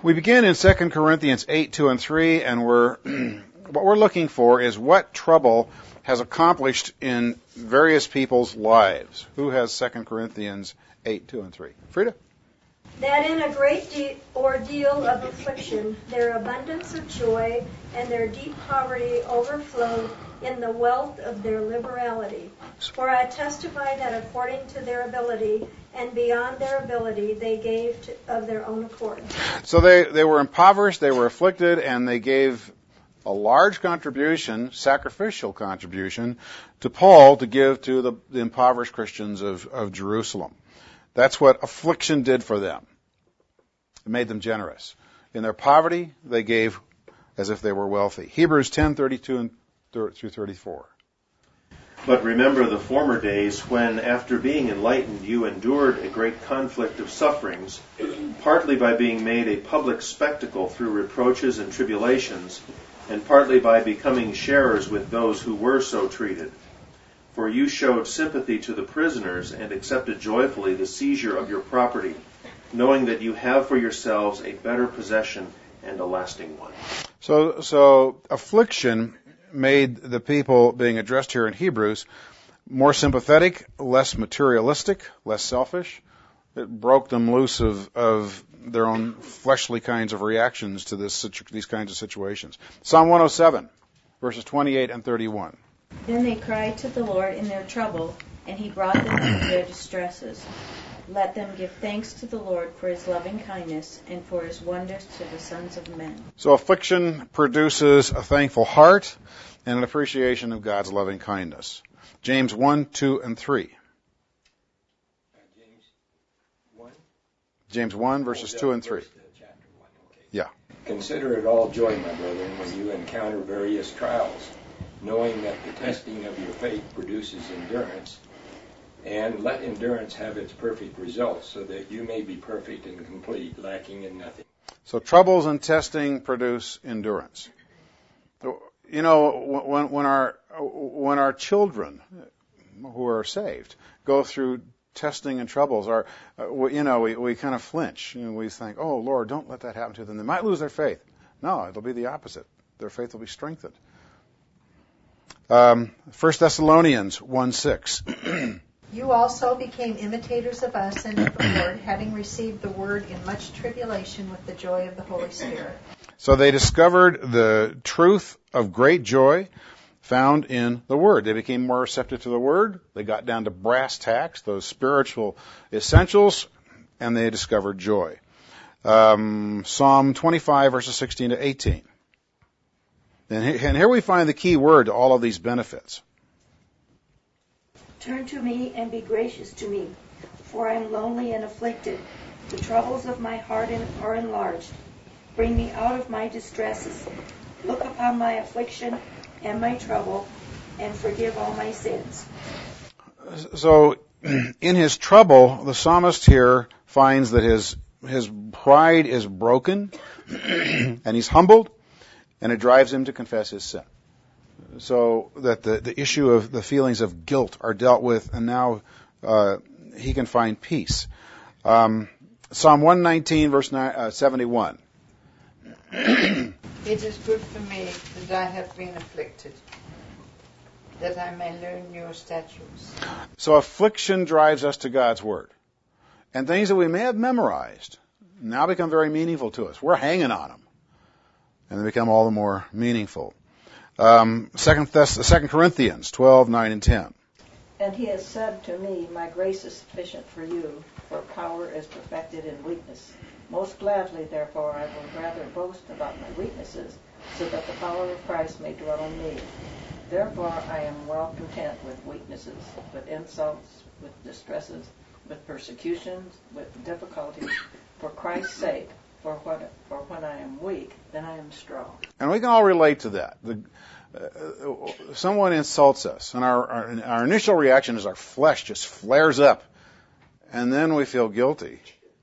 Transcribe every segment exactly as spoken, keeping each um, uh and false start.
We begin in Second Corinthians eight, two and three, and we're what we're looking for is what trouble has accomplished in various people's lives. Who has Second Corinthians eight, two and three? Frida? That in a great de- ordeal of affliction, their abundance of joy and their deep poverty overflowed in the wealth of their liberality. For I testify that according to their ability and beyond their ability, they gave to, of their own accord. So they, they were impoverished, they were afflicted, and they gave a large contribution, sacrificial contribution, to Paul to give to the, the impoverished Christians of, of Jerusalem. That's what affliction did for them. It made them generous. In their poverty, they gave as if they were wealthy. Hebrews ten, thirty-two and through thirty-four. But remember the former days when, after being enlightened, you endured a great conflict of sufferings, partly by being made a public spectacle through reproaches and tribulations, and partly by becoming sharers with those who were so treated. For you showed sympathy to the prisoners and accepted joyfully the seizure of your property, knowing that you have for yourselves a better possession and a lasting one. So, so affliction made the people being addressed here in Hebrews more sympathetic, less materialistic, less selfish. It broke them loose of, of their own fleshly kinds of reactions to this, these kinds of situations. Psalm one oh seven, verses twenty-eight and thirty-one. Then they cried to the Lord in their trouble, and he brought them out of their distresses. Let them give thanks to the Lord for his loving kindness and for his wonders to the sons of men. So affliction produces a thankful heart and an appreciation of God's loving kindness. James one, two, and three. Uh, James one? James one, verses oh, two and three. First, uh, chapter one. Okay. Yeah. Consider it all joy, my brethren, when you encounter various trials, knowing that the testing of your faith produces endurance. And let endurance have its perfect result, so that you may be perfect and complete, lacking in nothing. So troubles and testing produce endurance. You know, when, when our when our children who are saved go through testing and troubles, our uh, you know we, we kind of flinch. You know, we think, oh Lord, don't let that happen to them. They might lose their faith. No, it'll be the opposite. Their faith will be strengthened. Um, First Thessalonians one six. You also became imitators of us and of the Lord, having received the word in much tribulation with the joy of the Holy Spirit. So they discovered the truth of great joy found in the Word. They became more receptive to the Word. They got down to brass tacks, those spiritual essentials, and they discovered joy. Um, Psalm twenty-five, verses sixteen to eighteen. And here we find the key word to all of these benefits. Turn to me and be gracious to me, for I am lonely and afflicted. The troubles of my heart are enlarged. Bring me out of my distresses. Look upon my affliction and my trouble, and forgive all my sins. So, in his trouble, the psalmist here finds that his his pride is broken, and he's humbled, and it drives him to confess his sin. So that the, the issue of the feelings of guilt are dealt with, and now uh, he can find peace. Um, Psalm one nineteen, verse nine, uh, seventy-one. It is good for me that I have been afflicted, that I may learn your statutes. So affliction drives us to God's Word. And things that we may have memorized now become very meaningful to us. We're hanging on them. And they become all the more meaningful. Um, Second, Thess- Second Corinthians twelve, nine and ten. And he has said to me, my grace is sufficient for you, for power is perfected in weakness. Most gladly, therefore, I will rather boast about my weaknesses, so that the power of Christ may dwell in me. Therefore, I am well content with weaknesses, with insults, with distresses, with persecutions, with difficulties, for Christ's sake. For when, for when I am weak, then I am strong. And we can all relate to that. The, uh, someone insults us, and our, our, our initial reaction is our flesh just flares up, and then we feel guilty.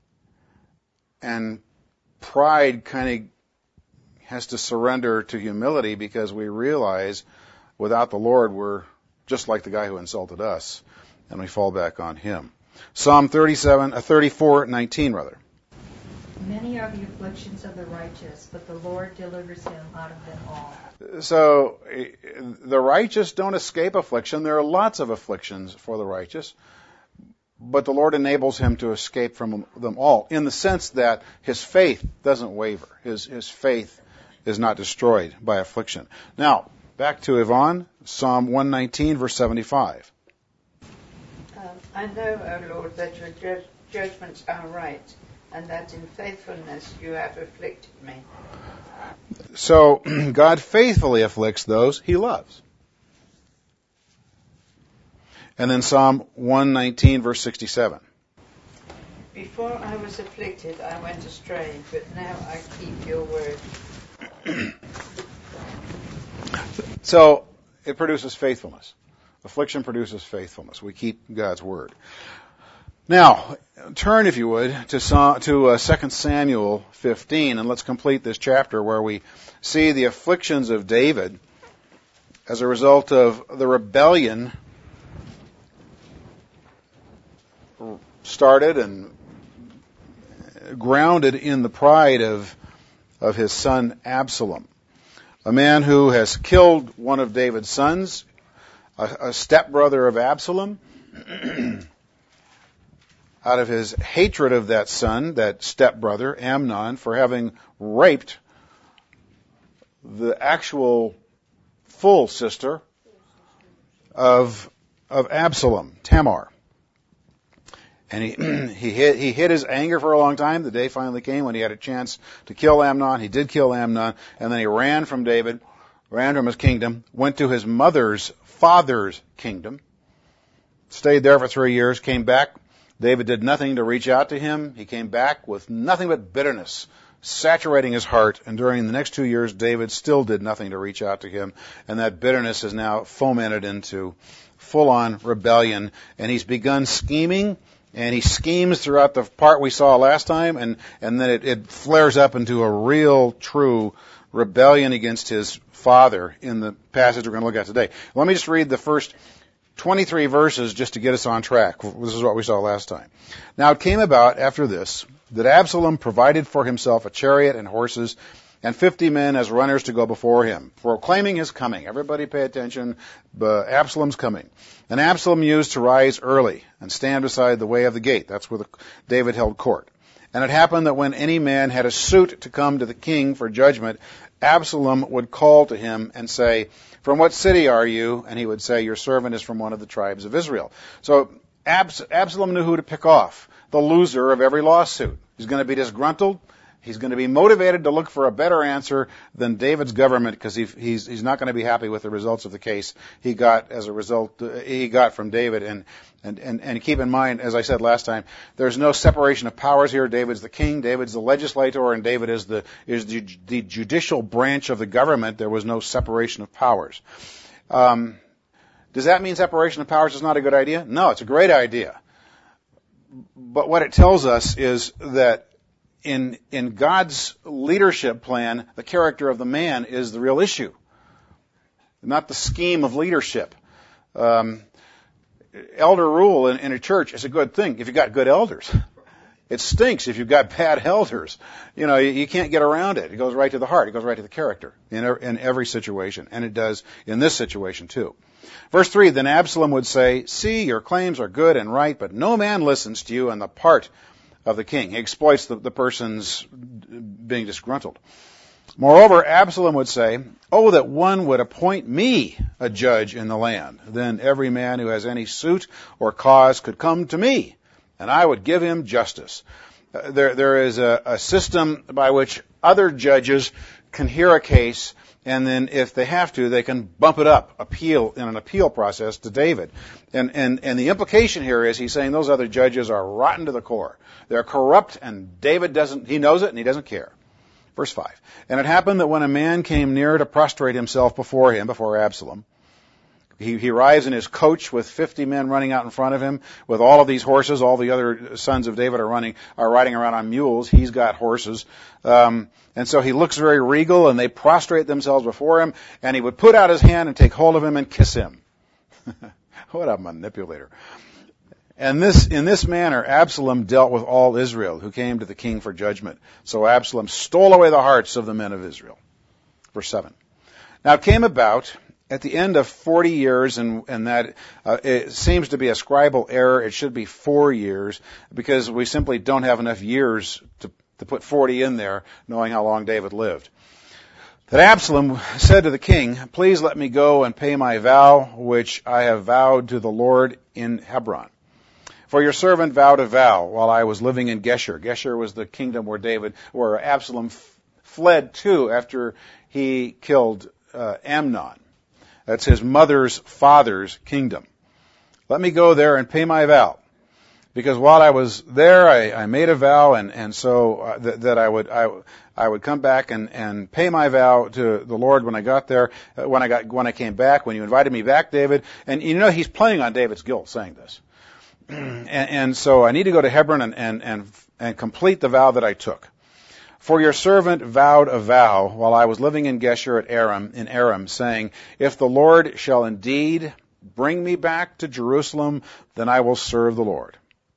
And pride kind of has to surrender to humility because we realize without the Lord we're just like the guy who insulted us, and we fall back on him. Psalm thirty-seven, uh, thirty-four, nineteen, rather. Many are the afflictions of the righteous, but the Lord delivers him out of them all. So the righteous don't escape affliction. There are lots of afflictions for the righteous, but the Lord enables him to escape from them all, in the sense that his faith doesn't waver. His, his faith is not destroyed by affliction. Now, back to Yvonne, Psalm one nineteen, verse seventy-five. Um, I know, O Lord, that your ju- judgments are right, and that in faithfulness you have afflicted me. So, God faithfully afflicts those he loves. And then Psalm one nineteen, verse sixty-seven. Before I was afflicted, I went astray, but now I keep your word. So, it produces faithfulness. Affliction produces faithfulness. We keep God's word. Now, turn, if you would, to, to uh, Second Samuel fifteen, and let's complete this chapter where we see the afflictions of David as a result of the rebellion started and grounded in the pride of, of his son Absalom, a man who has killed one of David's sons, a, a stepbrother of Absalom, out of his hatred of that son, that stepbrother, Amnon, for having raped the actual full sister of, of Absalom, Tamar. And he, he hid, he hid his anger for a long time. The day finally came when he had a chance to kill Amnon. He did kill Amnon, and then he ran from David, ran from his kingdom, went to his mother's father's kingdom, stayed there for three years, came back. David did nothing to reach out to him. He came back with nothing but bitterness saturating his heart, and during the next two years, David still did nothing to reach out to him, and that bitterness is now fomented into full-on rebellion, and he's begun scheming. And he schemes throughout the part we saw last time, and, and then it, it flares up into a real, true rebellion against his father in the passage we're going to look at today. Let me just read the first twenty-three verses just to get us on track. This is what we saw last time. Now it came about after this that Absalom provided for himself a chariot and horses and fifty men as runners to go before him, proclaiming his coming. Everybody pay attention. Uh, Absalom's coming. And Absalom used to rise early and stand beside the way of the gate. That's where the, David held court. And it happened that when any man had a suit to come to the king for judgment, Absalom would call to him and say, "From what city are you?" And he would say, "Your servant is from one of the tribes of Israel." So Abs- Absalom knew who to pick off, the loser of every lawsuit. He's going to be disgruntled. He's going to be motivated to look for a better answer than David's government, because he, he's, he's not going to be happy with the results of the case he got as a result uh, he got from David. And, and, and, and keep in mind, as I said last time, there's no separation of powers here. David's the king, David's the legislator, and David is the is the, the judicial branch of the government. There was no separation of powers. Um, does that mean separation of powers is not a good idea? No, it's a great idea. But what it tells us is that In, in God's leadership plan, the character of the man is the real issue, not the scheme of leadership. Um, elder rule in, in a church is a good thing if you've got good elders. It stinks if you've got bad elders. You know, you, you can't get around it. It goes right to the heart. It goes right to the character in, in every situation, and it does in this situation too. Verse three, then Absalom would say, "See, your claims are good and right, but no man listens to you on the part of the king." He exploits the, the person's being disgruntled. Moreover, Absalom would say, "Oh, that one would appoint me a judge in the land. Then every man who has any suit or cause could come to me, and I would give him justice." Uh, there, there is a, a system by which other judges can hear a case, and then if they have to, they can bump it up, appeal in an appeal process to David. And, and, and the implication here is he's saying those other judges are rotten to the core. They're corrupt, and David doesn't, he knows it, and he doesn't care. Verse five. And it happened that when a man came near to prostrate himself before him, before Absalom, he, he arrives in his coach with fifty men running out in front of him, with all of these horses. All the other sons of David are running, are riding around on mules. He's got horses. Um, and so he looks very regal, and they prostrate themselves before him, and he would put out his hand and take hold of him and kiss him. What a manipulator. And this, in this manner, Absalom dealt with all Israel who came to the king for judgment. So Absalom stole away the hearts of the men of Israel. Verse seven. Now it came about at the end of forty years, and, and that uh, it seems to be a scribal error. It should be four years because we simply don't have enough years to, to put forty in there, knowing how long David lived. That Absalom said to the king, "Please let me go and pay my vow, which I have vowed to the Lord in Hebron. For your servant vowed a vow while I was living in Geshur." Geshur was the kingdom where David, where Absalom f- fled to after he killed uh, Amnon. That's his mother's father's kingdom. "Let me go there and pay my vow. Because while I was there, I, I made a vow, and, and so uh, th- that I would I, I would come back and, and pay my vow to the Lord when I got there, uh, when I got when I came back, when you invited me back, David." And you know, he's playing on David's guilt saying this. and, and so I need to go to Hebron and, and, and, and complete the vow that I took. "For your servant vowed a vow while I was living in Geshur at Aram, in Aram, saying, if the Lord shall indeed bring me back to Jerusalem, then I will serve the Lord."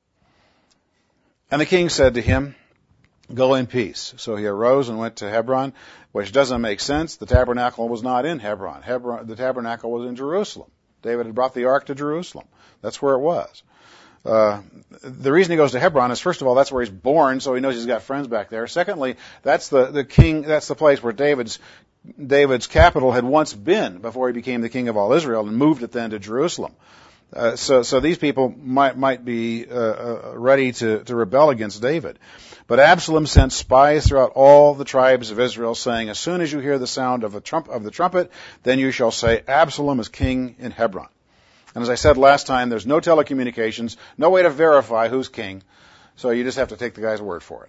And the king said to him, "Go in peace." So he arose and went to Hebron, which doesn't make sense. The tabernacle was not in Hebron. Hebron, the tabernacle was in Jerusalem. David had brought the ark to Jerusalem. That's where it was. Uh, the reason he goes to Hebron is, first of all, that's where he's born, so he knows he's got friends back there. Secondly, that's the, the king, that's the place where David's, David's capital had once been before he became the king of all Israel and moved it then to Jerusalem. Uh, so, so these people might, might be, uh, uh, ready to, to rebel against David. But Absalom sent spies throughout all the tribes of Israel, saying, as soon as you hear the sound of, a trump, of the trumpet, then you shall say, Absalom is king in Hebron. And as I said last time, there's no telecommunications, no way to verify who's king, so you just have to take the guy's word for it.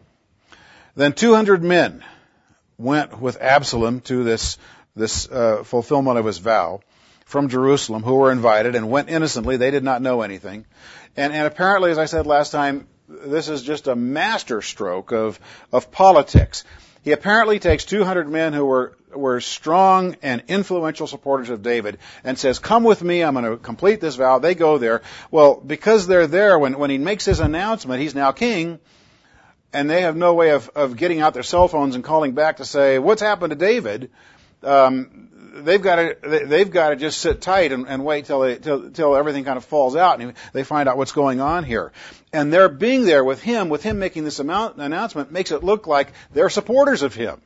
Then two hundred men went with Absalom to this, this uh, fulfillment of his vow from Jerusalem, who were invited and went innocently. They did not know anything. And, and apparently, as I said last time, this is just a master stroke of, of politics. He apparently takes two hundred men who were, were strong and influential supporters of David and says, come with me, I'm going to complete this vow. They go there. Well, because they're there, when, when he makes his announcement, he's now king, and they have no way of, of getting out their cell phones and calling back to say, what's happened to David? Um, they've got to, they've got to just sit tight and, and wait till, they, till, till everything kind of falls out and they find out what's going on here. And their being there with him, with him making this amount, announcement, makes it look like they're supporters of him.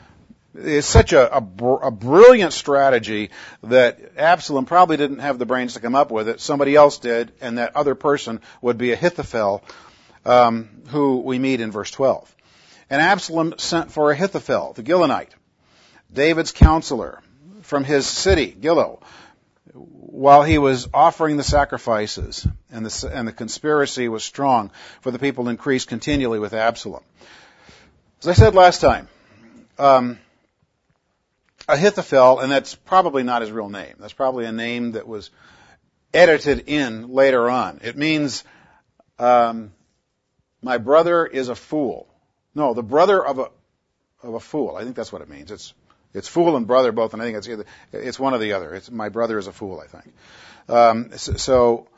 It's such a, a, br- a brilliant strategy that Absalom probably didn't have the brains to come up with it. Somebody else did, and that other person would be Ahithophel, um, who we meet in verse twelve. And Absalom sent for Ahithophel, the Gilonite, David's counselor, from his city, Gilo, while he was offering the sacrifices, and the, and the conspiracy was strong, for the people increased continually with Absalom. As I said last time, um, Ahithophel, and that's probably not his real name. That's probably a name that was edited in later on. It means, um, my brother is a fool. No, the brother of a of a fool. I think that's what it means. It's It's fool and brother both, and I think it's either, it's one or the other. It's my brother is a fool, I think. Um, so, so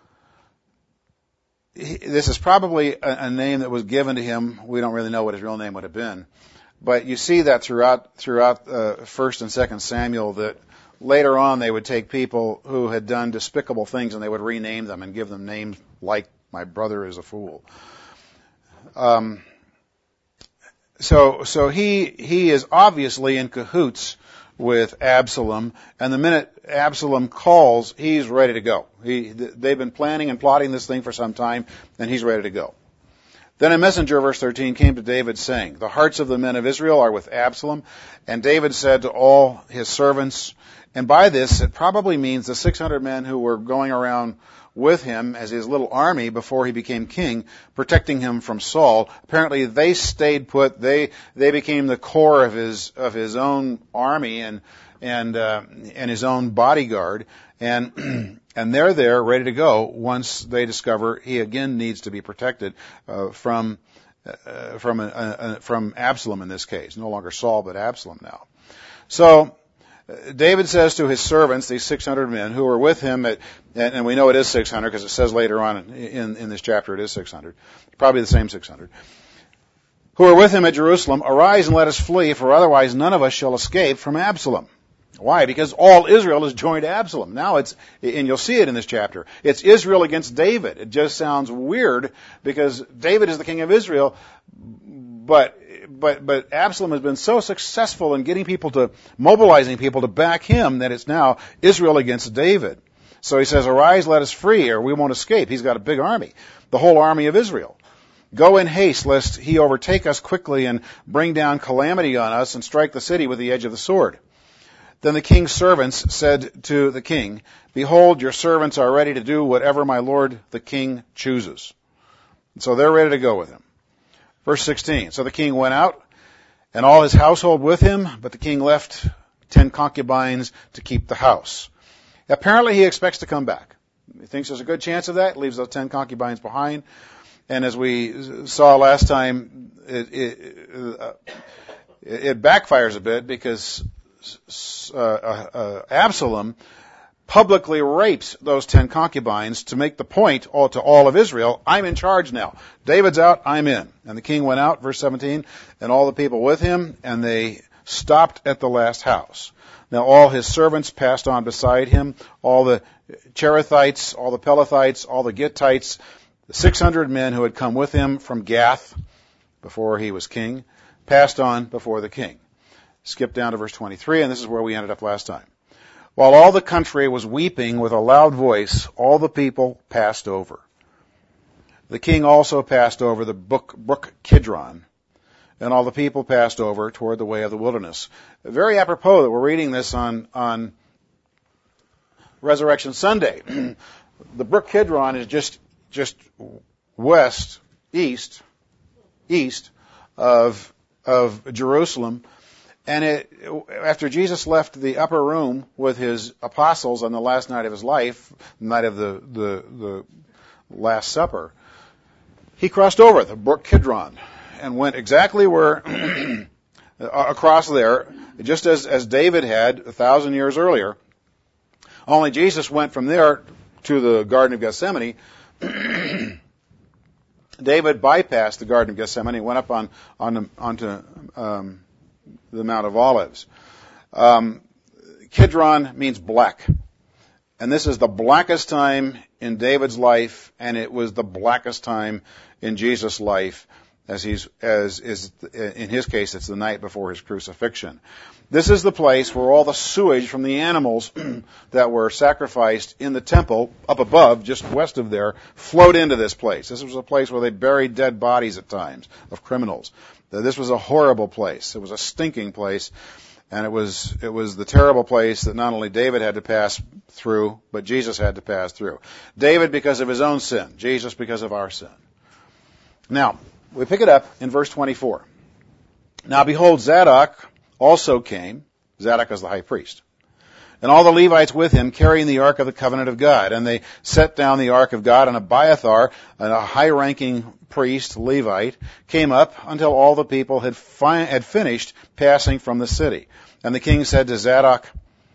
he, this is probably a, a name that was given to him. We don't really know what his real name would have been, but you see that throughout throughout uh, First and Second Samuel, that later on they would take people who had done despicable things and they would rename them and give them names like my brother is a fool. Um, So, so he, he is obviously in cahoots with Absalom, and the minute Absalom calls, he's ready to go. He, they've been planning and plotting this thing for some time, and he's ready to go. Then a messenger, verse thirteen, came to David saying, the hearts of the men of Israel are with Absalom. And David said to all his servants, and by this it probably means the six hundred men who were going around with him as his little army before he became king, protecting him from Saul. Apparently they stayed put. They they became the core of his of his own army and and uh, and his own bodyguard, and and they're there ready to go once they discover he again needs to be protected uh, from uh, from a, a, from Absalom in this case, no longer Saul but Absalom now. So David says to his servants, these six hundred men who were with him, at, and, and we know it is six hundred because it says later on in, in, in this chapter it is six hundred, probably the same six hundred, who are with him at Jerusalem, arise and let us flee, for otherwise none of us shall escape from Absalom. Why? Because all Israel has joined Absalom. Now it's, and you'll see it in this chapter, it's Israel against David. It just sounds weird because David is the king of Israel, but But but Absalom has been so successful in getting people to, mobilizing people to back him, that it's now Israel against David. So he says, arise, let us flee, or we won't escape. He's got a big army, the whole army of Israel. Go in haste, lest he overtake us quickly and bring down calamity on us and strike the city with the edge of the sword. Then the king's servants said to the king, behold, your servants are ready to do whatever my lord the king chooses. And so they're ready to go with him. Verse sixteen, so the king went out, and all his household with him, but the king left ten concubines to keep the house. Apparently he expects to come back. He thinks there's a good chance of that, leaves those ten concubines behind. And as we saw last time, it, it, uh, it backfires a bit because uh, uh, Absalom publicly rapes those ten concubines to make the point all, to all of Israel, I'm in charge now. David's out, I'm in. And the king went out, verse seventeen, and all the people with him, and they stopped at the last house. Now all his servants passed on beside him, all the Cherethites, all the Pelethites, all the Gittites, the six hundred men who had come with him from Gath before he was king, passed on before the king. Skip down to verse twenty-three, and this is where we ended up last time. While all the country was weeping with a loud voice, all the people passed over. The king also passed over the brook Kidron, and all the people passed over toward the way of the wilderness. Very apropos that we're reading this on, on Resurrection Sunday. The brook Kidron is just, just west, east, east of, of Jerusalem. And it, after Jesus left the upper room with his apostles on the last night of his life, the night of the, the, the Last Supper, he crossed over the brook Kidron and went exactly where, across there, just as, as David had a thousand years earlier. Only Jesus went from there to the Garden of Gethsemane. David bypassed the Garden of Gethsemane and went up on, on onto um, the Mount of Olives. Um, Kidron means black. And this is the blackest time in David's life, and it was the blackest time in Jesus' life, as he's, as is, in his case, it's the night before his crucifixion. This is the place where all the sewage from the animals that were sacrificed in the temple, up above, just west of there, flowed into this place. This was a place where they buried dead bodies at times of criminals. This was a horrible place. It was a stinking place. And it was, it was the terrible place that not only David had to pass through, but Jesus had to pass through. David because of his own sin. Jesus because of our sin. Now, we pick it up in verse twenty-four. Now behold, Zadok also came. Zadok is the high priest. And all the Levites with him carrying the ark of the covenant of God. And they set down the ark of God, and Abiathar, a high-ranking priest, Levite, came up until all the people had, fi- had finished passing from the city. And the king said to Zadok,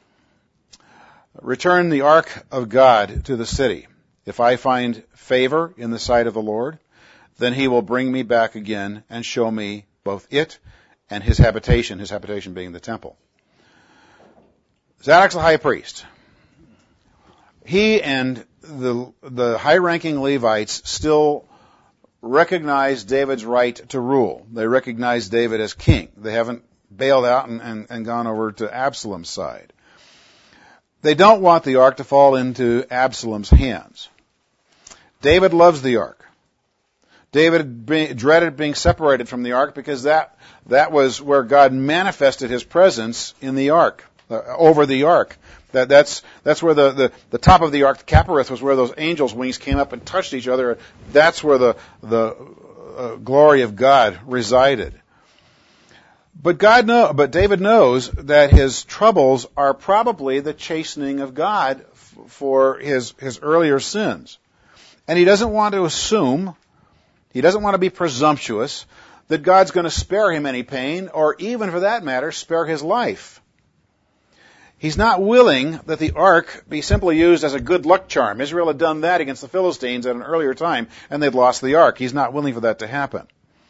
return the ark of God to the city. If I find favor in the sight of the Lord, then he will bring me back again and show me both it and his habitation, his habitation being the temple. Zadok's the high priest. He and the, the high-ranking Levites still recognize David's right to rule. They recognize David as king. They haven't bailed out and, and, and gone over to Absalom's side. They don't want the ark to fall into Absalom's hands. David loves the ark. David be, dreaded being separated from the ark because that, that was where God manifested his presence in the ark. Uh, over the ark. That, that's, that's where the, the, the top of the ark, the Caparith, was where those angels' wings came up and touched each other. That's where the, the uh, glory of God resided. But God know, but David knows that his troubles are probably the chastening of God f- for his, his earlier sins. And he doesn't want to assume, he doesn't want to be presumptuous that God's going to spare him any pain, or even for that matter, spare his life. He's not willing that the ark be simply used as a good luck charm. Israel had done that against the Philistines at an earlier time, and they'd lost the ark. He's not willing for that to happen.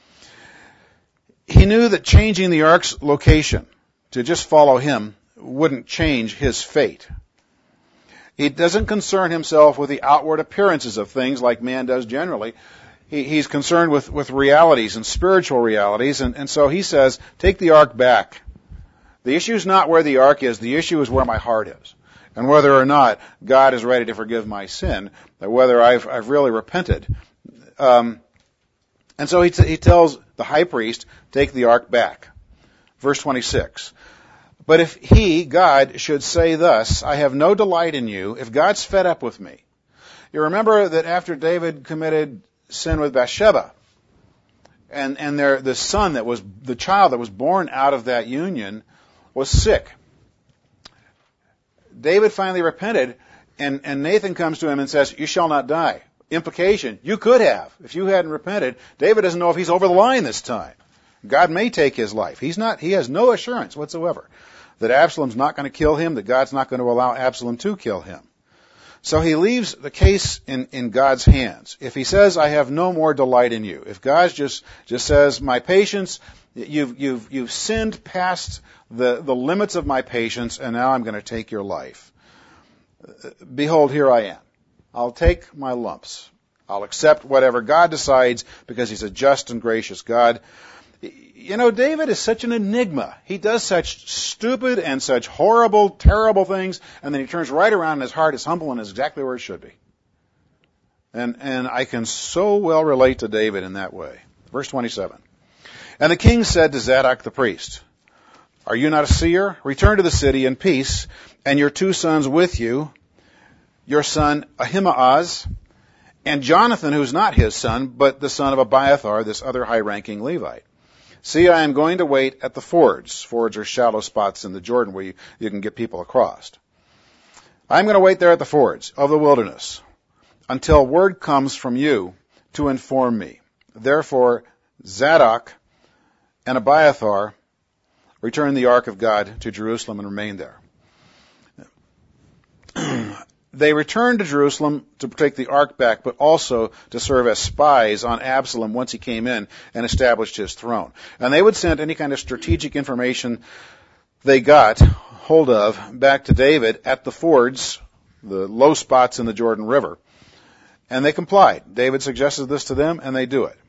He knew that changing the ark's location to just follow him wouldn't change his fate. He doesn't concern himself with the outward appearances of things like man does generally. He, he's concerned with, with realities and spiritual realities, and, and so he says, take the ark back. The issue is not where the ark is. The issue is where my heart is, and whether or not God is ready to forgive my sin, or whether I've, I've really repented. Um, and so he, t- he tells the high priest, take the ark back. Verse twenty-six. But if he, God, should say thus, I have no delight in you, if God's fed up with me. You remember that after David committed sin with Bathsheba, and, and their, the son that was, the child that was born out of that union was sick. David finally repented, and, and Nathan comes to him and says, you shall not die. Implication, you could have. If you hadn't repented, David doesn't know if he's over the line this time. God may take his life. He's not, he has no assurance whatsoever that Absalom's not going to kill him, that God's not going to allow Absalom to kill him. So he leaves the case in, in God's hands. If he says, I have no more delight in you, if God just, just says, my patience, you've, you've, you've sinned past the, the limits of my patience, and now I'm going to take your life. Behold, here I am. I'll take my lumps. I'll accept whatever God decides because he's a just and gracious God. You know, David is such an enigma. He does such stupid and such horrible, terrible things, and then he turns right around and his heart is humble and is exactly where it should be. And, and I can so well relate to David in that way. Verse twenty-seven. And the king said to Zadok the priest, are you not a seer? Return to the city in peace, and your two sons with you, your son Ahimaaz, and Jonathan, who's not his son, but the son of Abiathar, this other high-ranking Levite. See, I am going to wait at the fords. Fords are shallow spots in the Jordan where you, you can get people across. I'm going to wait there at the fords of the wilderness until word comes from you to inform me. Therefore, Zadok and Abiathar returned the ark of God to Jerusalem and remained there. They returned to Jerusalem to take the ark back, but also to serve as spies on Absalom once he came in and established his throne. And they would send any kind of strategic information they got hold of back to David at the fords, the low spots in the Jordan River. And they complied. David suggested this to them, and they do it.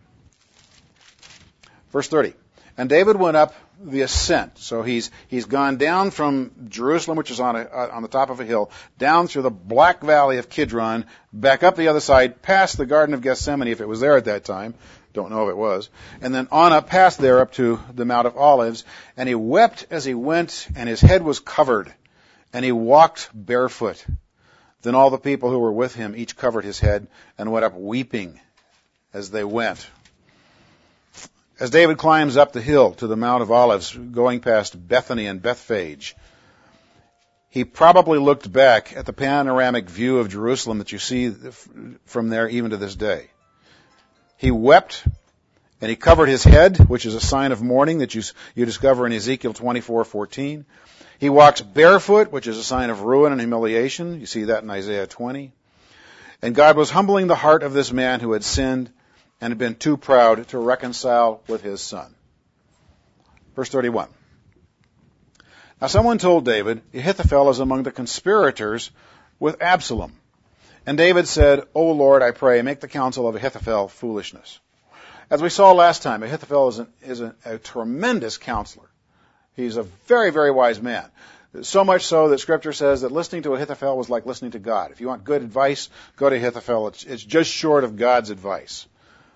Verse thirty. And David went up the ascent. So he's he's gone down from Jerusalem, which is on a, uh, on the top of a hill, down through the black valley of Kidron, back up the other side, past the Garden of Gethsemane, if it was there at that time. Don't know if it was. And then on up past there up to the Mount of Olives. And he wept as he went, and his head was covered, and he walked barefoot. Then all the people who were with him each covered his head and went up weeping as they went. As David climbs up the hill to the Mount of Olives, going past Bethany and Bethphage, he probably looked back at the panoramic view of Jerusalem that you see from there even to this day. He wept, and he covered his head, which is a sign of mourning that you, you discover in Ezekiel twenty-four fourteen. He walks barefoot, which is a sign of ruin and humiliation. You see that in Isaiah twenty. And God was humbling the heart of this man who had sinned and had been too proud to reconcile with his son. Verse thirty-one. Now someone told David, Ahithophel is among the conspirators with Absalom. And David said, O Lord, I pray, make the counsel of Ahithophel foolishness. As we saw last time, Ahithophel is, an, is a, a tremendous counselor. He's a very, very wise man. So much so that Scripture says that listening to Ahithophel was like listening to God. If you want good advice, go to Ahithophel. It's, it's just short of God's advice.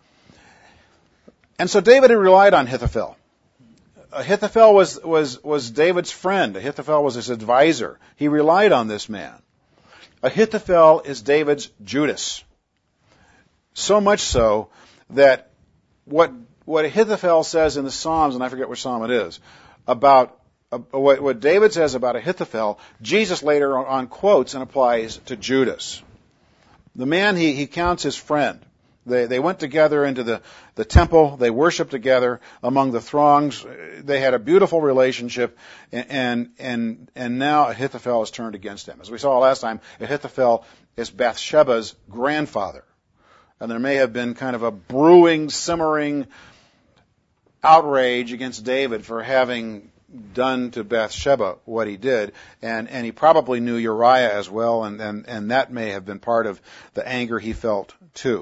And so David had relied on Ahithophel. Ahithophel was, was, was David's friend. Ahithophel was his advisor. He relied on this man. Ahithophel is David's Judas. So much so that what, what Ahithophel says in the Psalms, and I forget which Psalm it is, about uh, what, what David says about Ahithophel, Jesus later on quotes and applies to Judas. The man he, he counts his friend. They, they went together into the, the temple. They worshiped together among the throngs. They had a beautiful relationship, and, and, and, and now Ahithophel is turned against him. As we saw last time, Ahithophel is Bathsheba's grandfather. And there may have been kind of a brewing, simmering outrage against David for having done to Bathsheba what he did, and, and he probably knew Uriah as well, and, and, and that may have been part of the anger he felt too.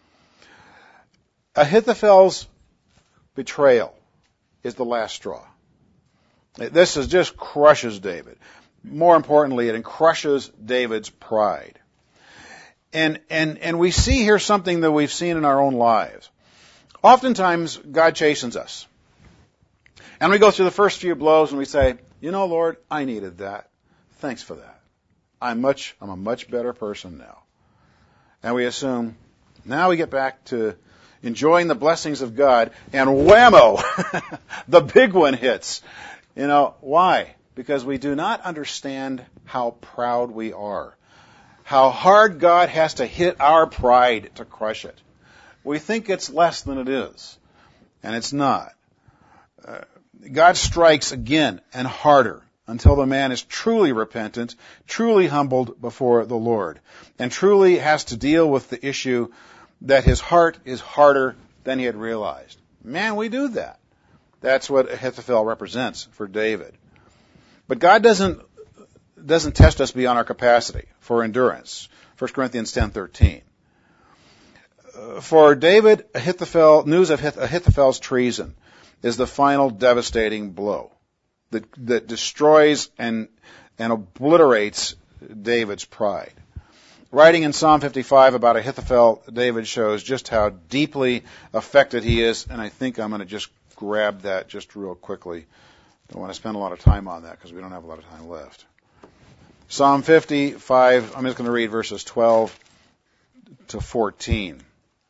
Ahithophel's betrayal is the last straw. This is just crushes David. More importantly, it crushes David's pride. And, and, and we see here something that we've seen in our own lives. Oftentimes, God chastens us. And we go through the first few blows and we say, you know, Lord, I needed that. Thanks for that. I'm much, I'm a much better person now. And we assume, now we get back to enjoying the blessings of God, and whammo, the big one hits. You know, why? Because we do not understand how proud we are. How hard God has to hit our pride to crush it. We think it's less than it is. And it's not. Uh, God strikes again and harder until the man is truly repentant, truly humbled before the Lord, and truly has to deal with the issue that his heart is harder than he had realized. Man, we do that. That's what Ahithophel represents for David. But God doesn't doesn't test us beyond our capacity for endurance. First Corinthians ten thirteen. Uh, for David, Ahithophel, news of Ahithophel's treason is the final devastating blow that, that destroys and, and obliterates David's pride. Writing in Psalm fifty-five about Ahithophel, David shows just how deeply affected he is, and I think I'm going to just grab that just real quickly. Don't want to spend a lot of time on that because we don't have a lot of time left. Psalm fifty-five, I'm just going to read verses twelve to fourteen.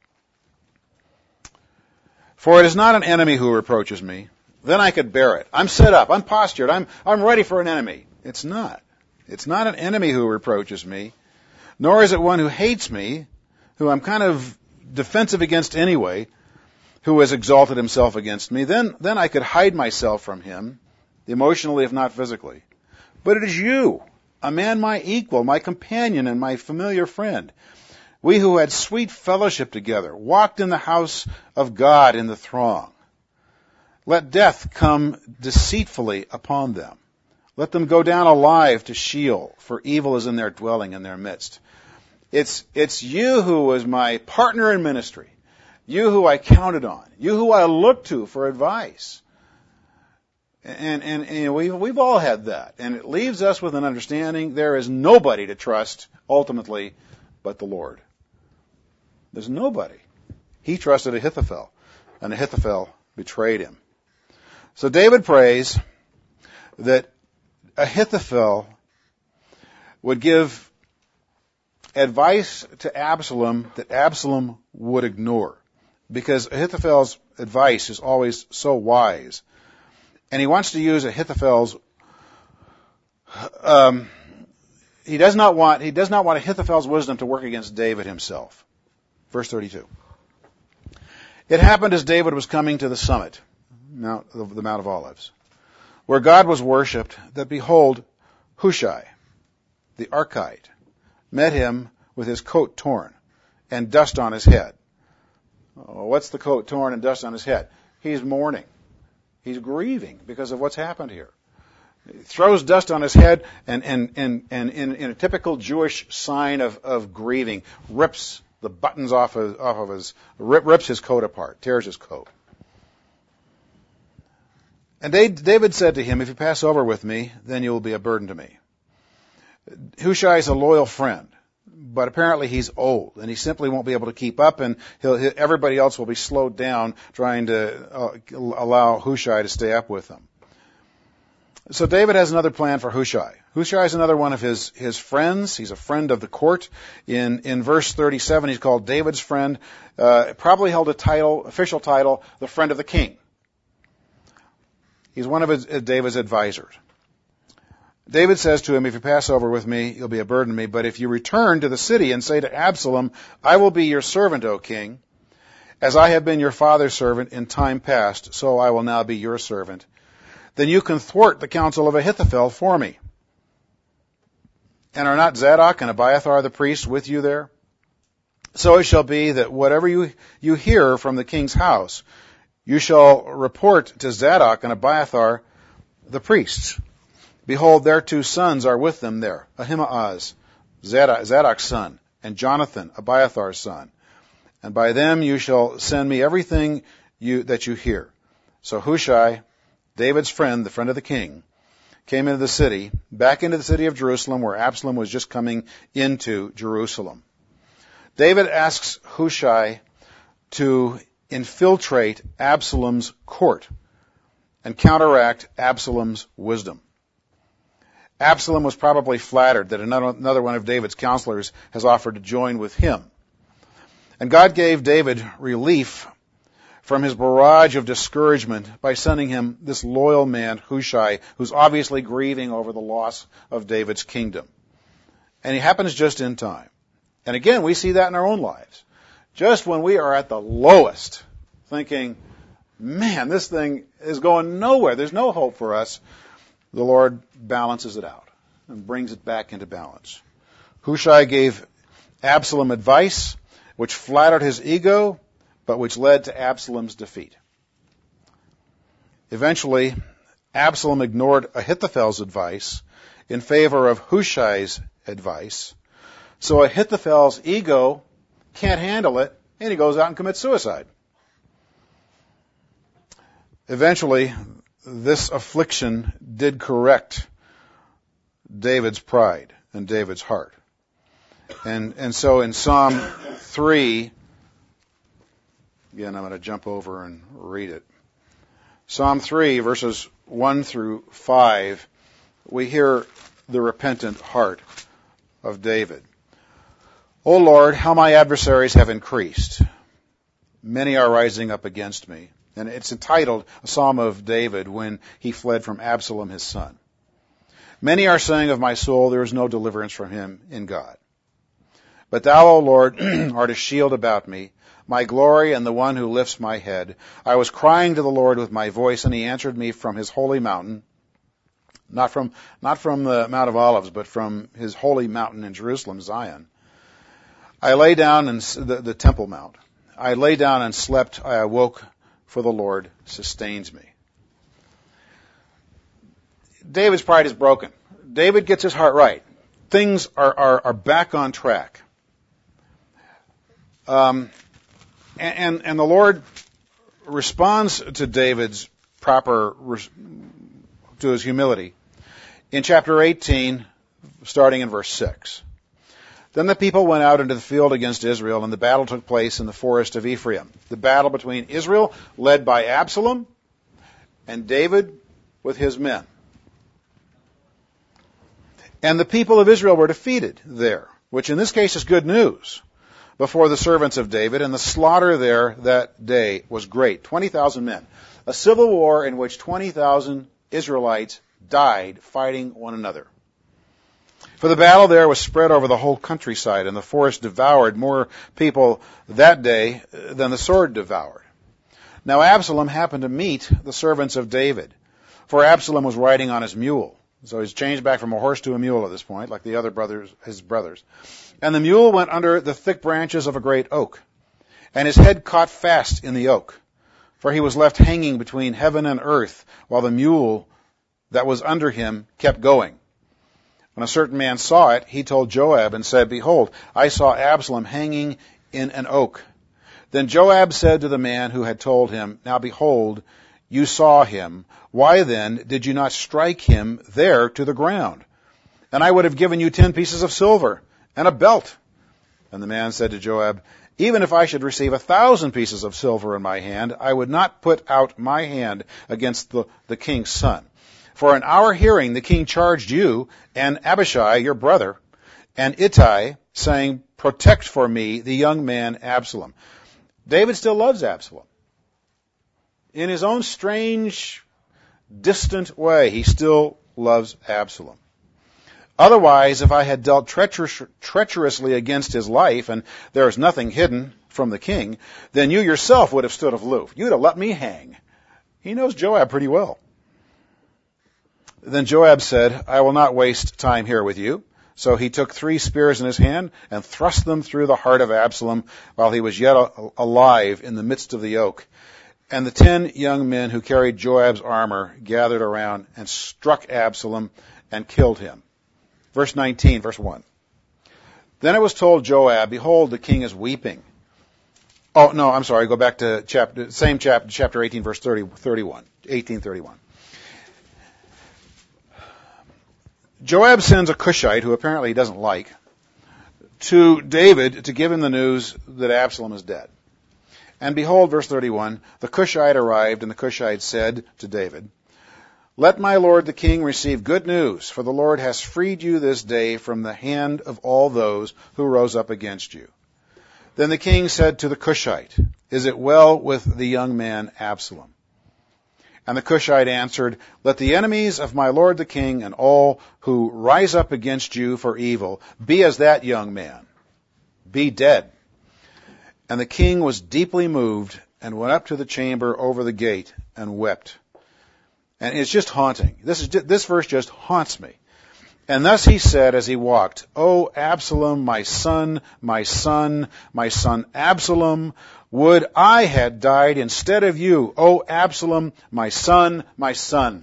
For it is not an enemy who reproaches me. Then I could bear it. I'm set up. I'm postured. I'm, I'm ready for an enemy. It's not. It's not an enemy who reproaches me, nor is it one who hates me, who I'm kind of defensive against anyway, who has exalted himself against me. Then, then I could hide myself from him, emotionally if not physically. But it is you, a man my equal, my companion, and my familiar friend. We who had sweet fellowship together, walked in the house of God in the throng. Let death come deceitfully upon them. Let them go down alive to Sheol, for evil is in their dwelling in their midst. It's, it's you who was my partner in ministry, you who I counted on, you who I looked to for advice. And, and, and you know, we've, we've all had that. And it leaves us with an understanding there is nobody to trust ultimately but the Lord. There's nobody. He trusted Ahithophel, and Ahithophel betrayed him. So David prays that Ahithophel would give advice to Absalom that Absalom would ignore, because Ahithophel's advice is always so wise. And he wants to use Ahithophel's, um, he does not want, he does not want Ahithophel's wisdom to work against David himself. Verse thirty-two. It happened as David was coming to the summit, Mount, the Mount of Olives, where God was worshipped, that behold, Hushai, the Archite, met him with his coat torn and dust on his head. Oh, what's the coat torn and dust on his head? He's mourning. He's grieving because of what's happened here. He throws dust on his head and, and, and, and in, in a typical Jewish sign of, of grieving, rips the buttons off of, off of his, rip, rips his coat apart, tears his coat. And David said to him, if you pass over with me, then you will be a burden to me. Hushai is a loyal friend, but apparently he's old, and he simply won't be able to keep up, and he'll, he'll, everybody else will be slowed down trying to uh, allow Hushai to stay up with them. So David has another plan for Hushai. Hushai is another one of his, his friends. He's a friend of the court. In, in verse thirty-seven, he's called David's friend. Uh, probably held a title, official title, the friend of the king. He's one of his, David's advisors. David says to him, if you pass over with me, you'll be a burden to me. But if you return to the city and say to Absalom, I will be your servant, O king. As I have been your father's servant in time past, so I will now be your servant. Then you can thwart the counsel of Ahithophel for me. And are not Zadok and Abiathar the priests with you there? So it shall be that whatever you, you hear from the king's house, you shall report to Zadok and Abiathar the priests. Behold, their two sons are with them there, Ahimaaz, Zadok, Zadok's son, and Jonathan, Abiathar's son. And by them you shall send me everything you, that you hear. So Hushai, David's friend, the friend of the king, came into the city, back into the city of Jerusalem, where Absalom was just coming into Jerusalem. David asks Hushai to infiltrate Absalom's court and counteract Absalom's wisdom. Absalom was probably flattered that another one of David's counselors has offered to join with him. And God gave David relief from his barrage of discouragement by sending him this loyal man, Hushai, who's obviously grieving over the loss of David's kingdom. And he happens just in time. And again, we see that in our own lives. Just when we are at the lowest, thinking, man, this thing is going nowhere, there's no hope for us, the Lord balances it out and brings it back into balance. Hushai gave Absalom advice which flattered his ego, but which led to Absalom's defeat. Eventually, Absalom ignored Ahithophel's advice in favor of Hushai's advice. So Ahithophel's ego can't handle it, and he goes out and commits suicide. Eventually, this affliction did correct David's pride and David's heart. And and so in Psalm three, again, I'm going to jump over and read it. Psalm three, verses one through five, we hear the repentant heart of David. O Lord, how my adversaries have increased. Many are rising up against me. And it's entitled a Psalm of David when he fled from Absalom, his son. Many are saying of my soul, there is no deliverance from him in God. But thou, O Lord, art a shield about me, my glory and the one who lifts my head. I was crying to the Lord with my voice, and he answered me from his holy mountain. Not from, not from the Mount of Olives, but from his holy mountain in Jerusalem, Zion. I lay down in the, the Temple Mount. I lay down and slept. I awoke, for the Lord sustains me. David's pride is broken. David gets his heart right. Things are, are, are back on track. Um, and, and the Lord responds to David's proper, to his humility in chapter eighteen, starting in verse six. Then the people went out into the field against Israel, and the battle took place in the forest of Ephraim. The battle between Israel, led by Absalom, and David with his men. And the people of Israel were defeated there, which in this case is good news, before the servants of David, and the slaughter there that day was great, twenty thousand men. A civil war in which twenty thousand Israelites died fighting one another. For the battle there was spread over the whole countryside, and the forest devoured more people that day than the sword devoured. Now Absalom happened to meet the servants of David, for Absalom was riding on his mule. So he's changed back from a horse to a mule at this point, like the other brothers, his brothers. And the mule went under the thick branches of a great oak, and his head caught fast in the oak, for he was left hanging between heaven and earth, while the mule that was under him kept going. When a certain man saw it, he told Joab and said, Behold, I saw Absalom hanging in an oak. Then Joab said to the man who had told him, Now behold, you saw him. Why then did you not strike him there to the ground? And I would have given you ten pieces of silver and a belt. And the man said to Joab, Even if I should receive a thousand pieces of silver in my hand, I would not put out my hand against the, the king's son. For in our hearing the king charged you and Abishai, your brother, and Ittai, saying, Protect for me the young man Absalom. David still loves Absalom. In his own strange, distant way, he still loves Absalom. Otherwise, if I had dealt treacher- treacherously against his life, and there is nothing hidden from the king, then you yourself would have stood aloof. You'd have let me hang. He knows Joab pretty well. Then Joab said, I will not waste time here with you. So he took three spears in his hand and thrust them through the heart of Absalom while he was yet alive in the midst of the oak. And the ten young men who carried Joab's armor gathered around and struck Absalom and killed him. Verse nineteen, verse one. Then it was told Joab, behold, the king is weeping. Oh, no, I'm sorry. Go back to chapter, same chapter, chapter eighteen, verse thirty, thirty-one. eighteen thirty-one. Joab sends a Cushite, who apparently he doesn't like, to David to give him the news that Absalom is dead. And behold, verse thirty-one, the Cushite arrived, and the Cushite said to David, let my lord the king receive good news, for the Lord has freed you this day from the hand of all those who rose up against you. Then the king said to the Cushite, is it well with the young man Absalom? And the Cushite answered, let the enemies of my lord the king and all who rise up against you for evil be as that young man. Be dead. And the king was deeply moved and went up to the chamber over the gate and wept. And it's just haunting. This is this verse just haunts me. And thus he said as he walked, O Absalom, my son, my son, my son Absalom, would I had died instead of you. O Absalom, my son, my son.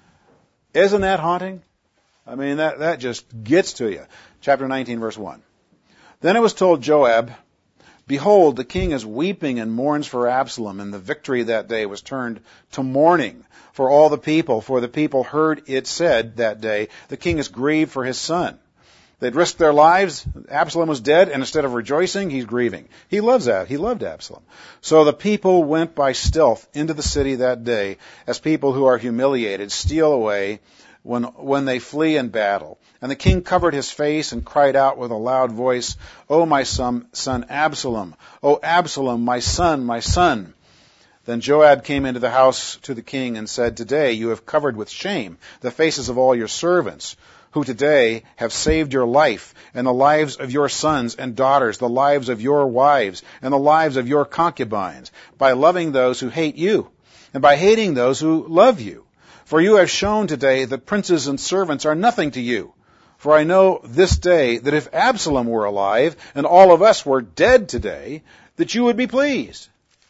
Isn't that haunting? I mean, that, that just gets to you. Chapter nineteen, verse one. Then it was told Joab, behold, the king is weeping and mourns for Absalom, and the victory that day was turned to mourning for all the people, for the people heard it said that day, the king is grieved for his son. They'd risked their lives. Absalom was dead, and instead of rejoicing, he's grieving. He loves that. He loved Absalom. So the people went by stealth into the city that day, as people who are humiliated steal away when when they flee in battle. And the king covered his face and cried out with a loud voice, O my son, son Absalom! O Absalom, my son, my son! Then Joab came into the house to the king and said, today you have covered with shame the faces of all your servants, who today have saved your life and the lives of your sons and daughters, the lives of your wives and the lives of your concubines, by loving those who hate you and by hating those who love you. For you have shown today that princes and servants are nothing to you. For I know this day that if Absalom were alive and all of us were dead today, that you would be pleased.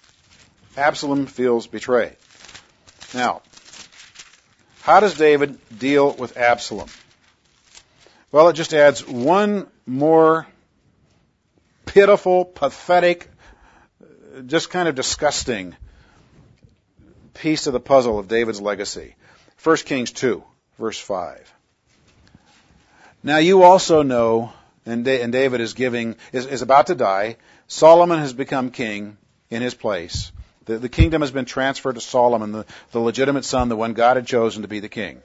Absalom feels betrayed. Now, how does David deal with Absalom? Well, it just adds one more pitiful, pathetic, just kind of disgusting piece to the puzzle of David's legacy. First Kings two, verse five. Now you also know, and David is giving, is, is about to die. Solomon has become king in his place. The, the kingdom has been transferred to Solomon, the, the legitimate son, the one God had chosen to be the king.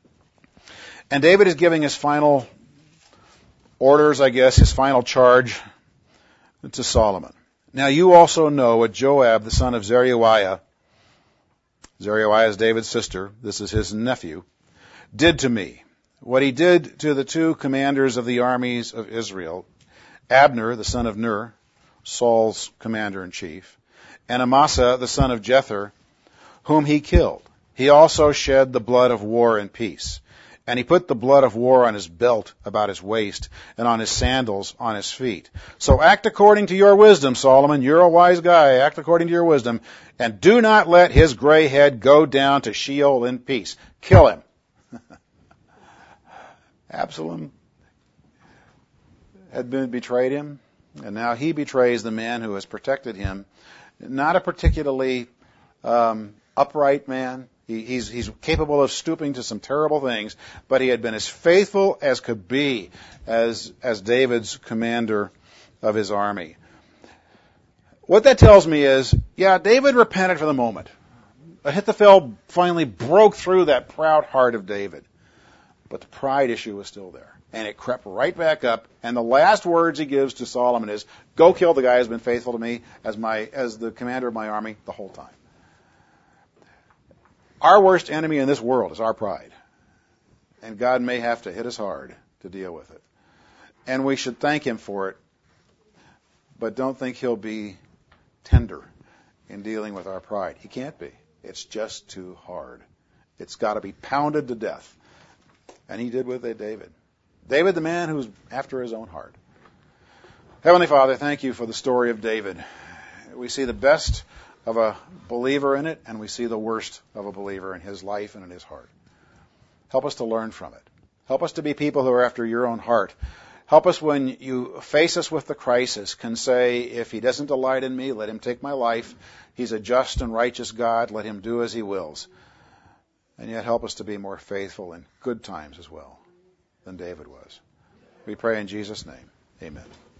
And David is giving his final orders, I guess, his final charge to Solomon. Now you also know what Joab, the son of Zeruiah, Zeruiah is David's sister, this is his nephew, did to me. What he did to the two commanders of the armies of Israel, Abner, the son of Ner, Saul's commander-in-chief, and Amasa, the son of Jether, whom he killed. He also shed the blood of war and peace. And he put the blood of war on his belt about his waist, and on his sandals on his feet. So act according to your wisdom, Solomon. You're a wise guy. Act according to your wisdom. And do not let his gray head go down to Sheol in peace. Kill him. Absalom had been betrayed him, and now he betrays the man who has protected him. Not a particularly um, upright man. He, he's, he's capable of stooping to some terrible things, but he had been as faithful as could be as, as David's commander of his army. What that tells me is, yeah, David repented for the moment. Ahithophel finally broke through that proud heart of David. But the pride issue was still there. And it crept right back up. And the last words he gives to Solomon is, go kill the guy who's been faithful to me as my as the commander of my army the whole time. Our worst enemy in this world is our pride. And God may have to hit us hard to deal with it. And we should thank him for it, but don't think he'll be tender in dealing with our pride. He can't be. It's just too hard. It's got to be pounded to death. And he did with it, David. David, the man who's after his own heart. Heavenly Father, thank you for the story of David. We see the best of a believer in it, and we see the worst of a believer in his life and in his heart. Help us to learn from it. Help us to be people who are after your own heart. Help us when you face us with the crisis, can say, if he doesn't delight in me, let him take my life. He's a just and righteous God. Let him do as he wills. And yet help us to be more faithful in good times as well than David was. We pray in Jesus' name. Amen.